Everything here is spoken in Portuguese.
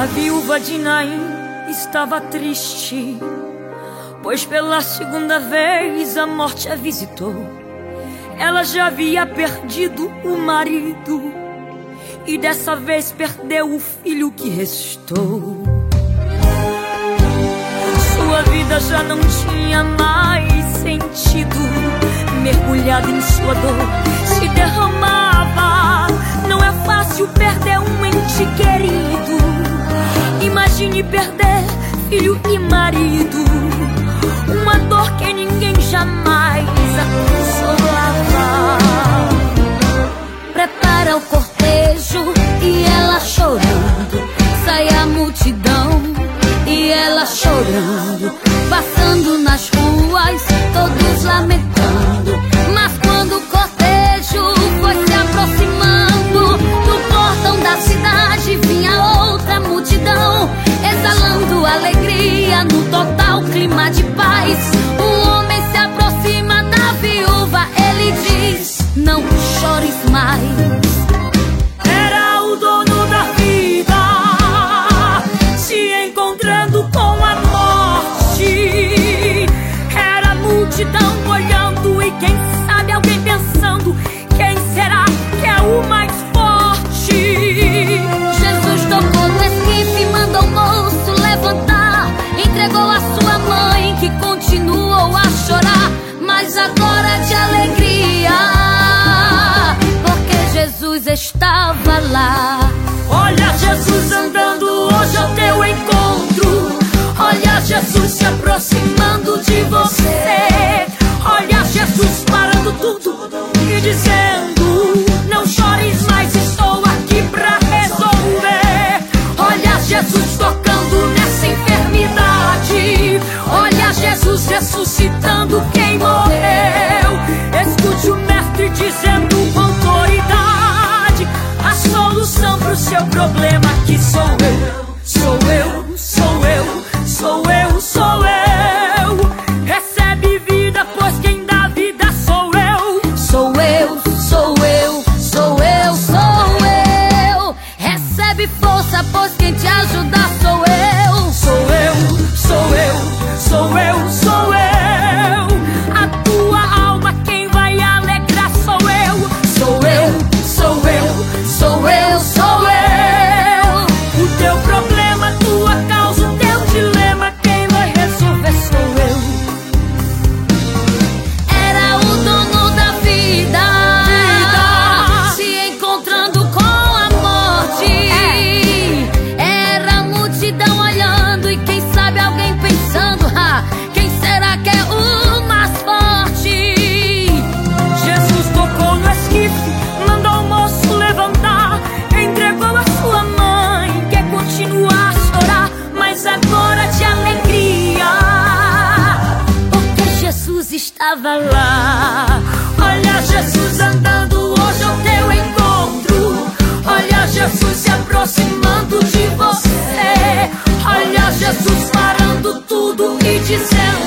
A viúva de Naim estava triste, pois pela segunda vez a morte a visitou. Ela já havia perdido o marido e dessa vez perdeu o filho que restou. Sua vida já não tinha mais sentido, mergulhada em sua dor se derramava. Não é fácil perder um ente querido, imagine perder filho e marido, uma dor que ninguém jamais a consolava. Prepara o cortejo e ela chorando, sai a multidão e ela chorando, passando nas ruas, todos lamentando. Mas quando o cortejo foi se aproximando do portão da cidade, vinha outra multidão, exalando alegria no total clima de paz. O homem se aproxima da viúva, ele diz: não chores mais. Era o dono da vida se encontrando com a morte. Era a multidão olhando e quem sabe alguém pensando: quem será que é o mais forte? Jesus tocou no esquife, mandou o moço levantar, entregou a sua mãe que continuou a chorar, mas agora de alegria, porque Jesus estava lá. Olha Jesus andando hoje ao teu encontro, olha Jesus se aproximando de você, olha Jesus parando tudo e dizendo: não chores mais, estou aqui pra resolver. Olha Jesus tocando nessa enfermidade, olha Jesus ressuscitando quem morreu. Escute o mestre dizendo com autoridade a solução pro seu problema, que sou eu, sou eu, sou eu, sou eu, sou eu. Recebe vida, pois quem dá vida sou eu. Sou eu, sou eu, sou eu, sou eu. Recebe força, pois quem te ajuda sou eu. Sou eu, sou eu, sou eu, sou eu. A tua alma quem vai alegrar sou eu. Sou eu, sou eu, sou eu, sou eu. O teu problema, tua causa, o teu dilema, quem vai resolver sou eu. Era o dono da vida se encontrando com a morte. Era a multidão olhando e quem sabe alguém pensando: quem será que é o mais forte? Jesus tocou no esquife, mandou o moço levantar, entregou a sua mãe, que continua a chorar, mas agora de alegria, Porque Jesus estava lá. olha Jesus andando hoje ao teu encontro, olha Jesus se aproximando de você, olha Jesus parando tudo e dizendo: